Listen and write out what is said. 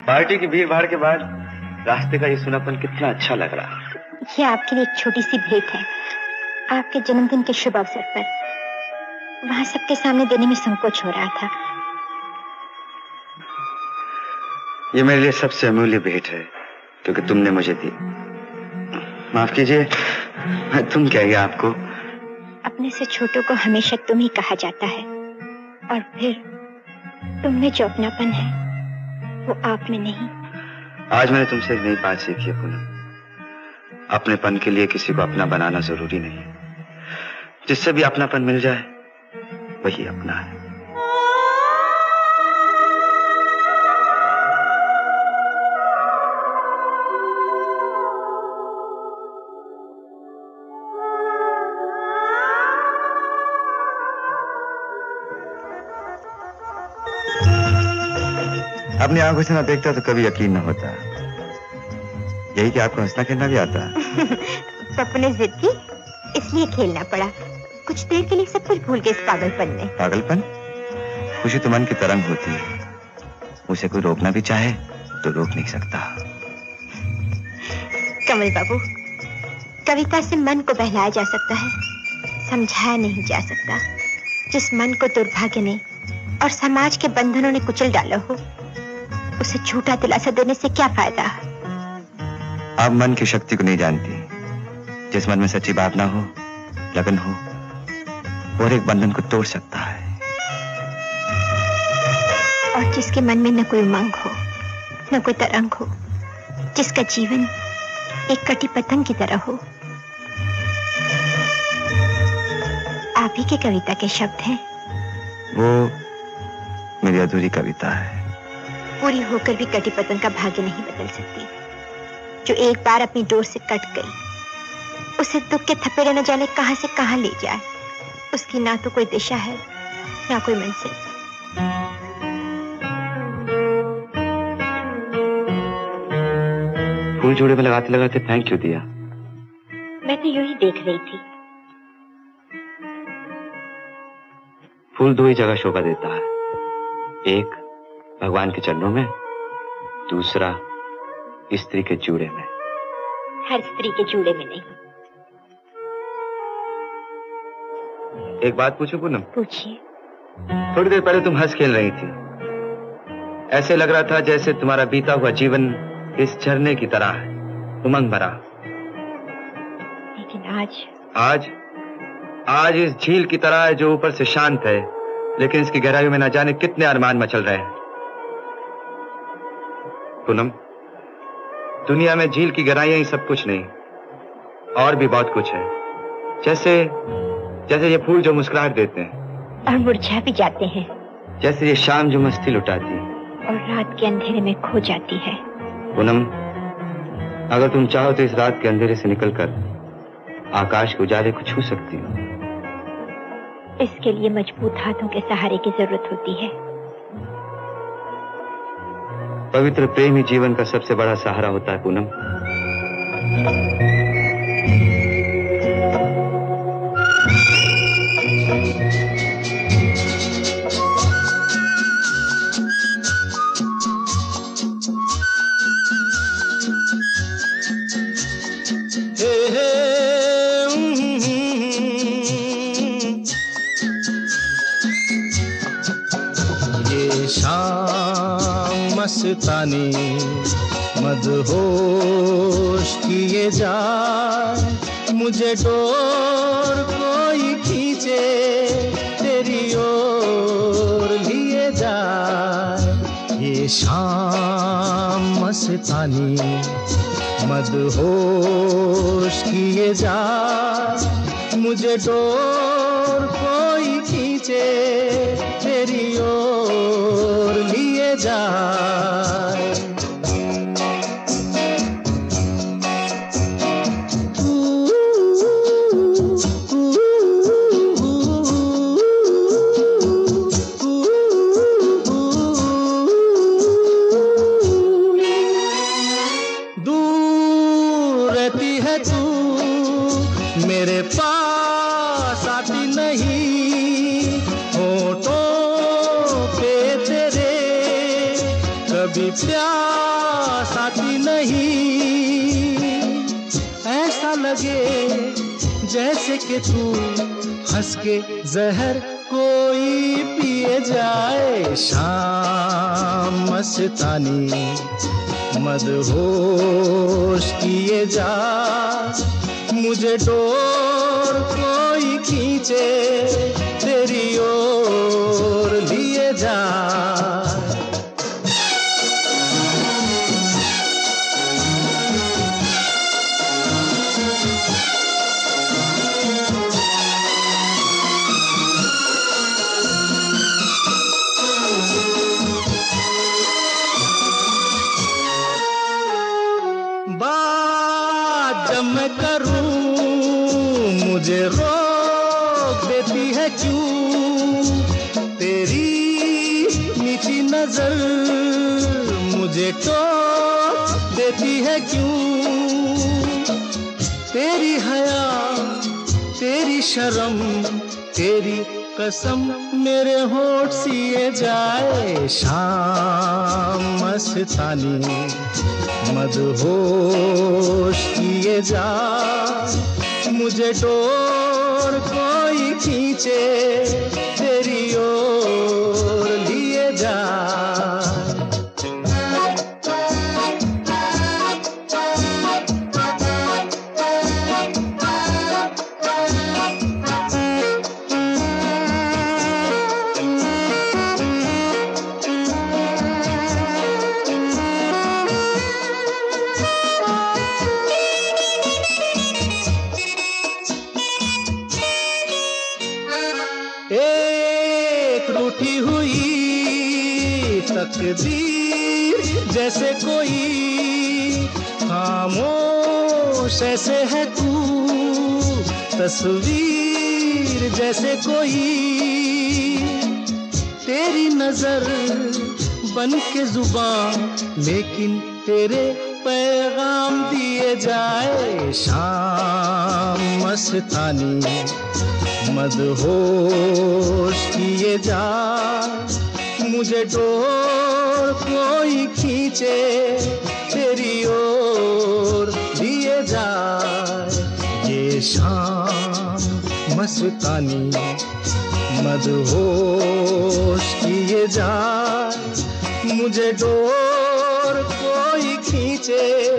Party की भीड़ भाड़ के बाद रास्ते का ये सुनापन कितना अच्छा लग रहा। ये आपके लिए एक छोटी सी भेंट है, आपके जन्मदिन के शुभ अवसर पर। वहां सबके सामने देने में संकोच हो रहा था। ये मेरे लिए सबसे अमूल्य भेंट है क्योंकि तुमने मुझे दी। माफ कीजिए, मैं तुम क्या गया आपको? अपने से छोटों को हमेशा तुम ही कहा जाता है, और फिर तुम में जो अपनापन है वो आप में नहीं। आज मैंने तुमसे एक नई बात सीखी है पूनम। अपनेपन के लिए किसी को अपना बनाना जरूरी नहीं। जिससे भी अपनापन मिल जाए वही अपना है। अपनी आंखों से ना देखता तो कभी यकीन न होता। यही कि आपको हंसना खेलना भी आता है। पप्पू ने जिद की, इसलिए खेलना पड़ा। कुछ देर के लिए सब कुछ भूल गए इस पागलपन में। पागलपन? खुशी तो मन की तरंग होती है, उसे कोई रोकना भी चाहे तो रोक नहीं सकता। कमल बाबू, कविता से मन को बहलाया जा सकता है, समझाया नहीं जा सकता। जिस मन को दुर्भाग्य ने और समाज के बंधनों ने कुचल डाला हो, उसे झूठा दिलासा देने से क्या फायदा? आप मन की शक्ति को नहीं जानती। जिस मन में सच्ची भावना हो, लगन हो, और एक बंधन को तोड़ सकता है। और जिसके मन में न कोई उमंग हो, न कोई तरंग हो, जिसका जीवन एक कटी पतंग की तरह हो। आप ही की कविता के शब्द हैं। वो मेरी अधूरी कविता है। पूरी होकर भी कटी पतंग का भाग्य नहीं बदल सकती। जो एक बार अपनी डोर से कट गई, उसे दुख के थपेड़े न जाने कहां से कहां ले जाए। उसकी ना तो कोई दिशा है, ना कोई मंजिल। फूल जोड़े में लगाते लगाते फेंक क्यों दिया? मैं तो यूं ही देख रही थी। फूल दो ही जगह शोभा देता है, एक भगवान के चरणों में, दूसरा स्त्री के जूड़े में। हर स्त्री के जूड़े में नहीं। एक बात पूछूं पूनम? पूछिए। थोड़ी देर पहले तुम हंस खेल रही थी। ऐसे लग रहा था जैसे तुम्हारा बीता हुआ जीवन इस झरने की तरह है, उमंग भरा। लेकिन आज इस झील की तरह है जो ऊपर से शांत है, लेकिन इसकी गहराइयों में न जाने कितने अरमान मचल रहे हैं। पूनम, दुनिया में झील की गहराइयां ही सब कुछ नहीं, और भी बहुत कुछ है। जैसे ये फूल जो मुस्कुराहट देते हैं और मुरझा भी जाते हैं, जैसे ये शाम जो मस्ती लुटाती है और रात के अंधेरे में खो जाती है। पूनम, अगर तुम चाहो तो इस रात के अंधेरे से निकलकर आकाश के उजाले को छू सकती हो। इसके लिए मजबूत हाथों के सहारे की जरूरत होती है। पवित्र प्रेम ही जीवन का सबसे बड़ा सहारा होता है पूनम। मस्तानी मदहोश किए जा, मुझे डोर कोई खींचे तेरी ओर लिए जा। ये शाम मस्तानी मदहोश किए जा, मुझे डोर कोई खींचे तेरी ओर लिए जा। दूर रहती है तू, मेरे पास आती नहीं, होठों पे तेरे कभी प्यार पास आती नहीं, ऐसा लगे जैसे कि तू हंस के जहर कोई पिए जाए। शाम मस्तानी मदहोश किए जा, मुझे डोर कोई खींचे तेरी ओर लिए जा। बात जब मैं करूं मुझे रोक देती है क्यों, तेरी मीठी नजर मुझे टोक देती है क्यों। तेरी हया तेरी शर्म तेरी कसम मेरे होठ सिए जाए। शाम मस्तानी मदहोश किए जा, मुझे डोर कोई खींचे तेरी ओर लिए जा। एक रूठी हुई तकदीर जैसे कोई, खामोश ऐसे है तू तस्वीर जैसे कोई। तेरी नजर बन के जुबान लेकिन तेरे पैगाम दिए जाए। शाम मस्तानी मदहोश किए जा, मुझे डोर कोई खींचे तेरी ओर लिए जा। ये शाम मस्तानी मदहोश किए जा, मुझे डोर कोई खींचे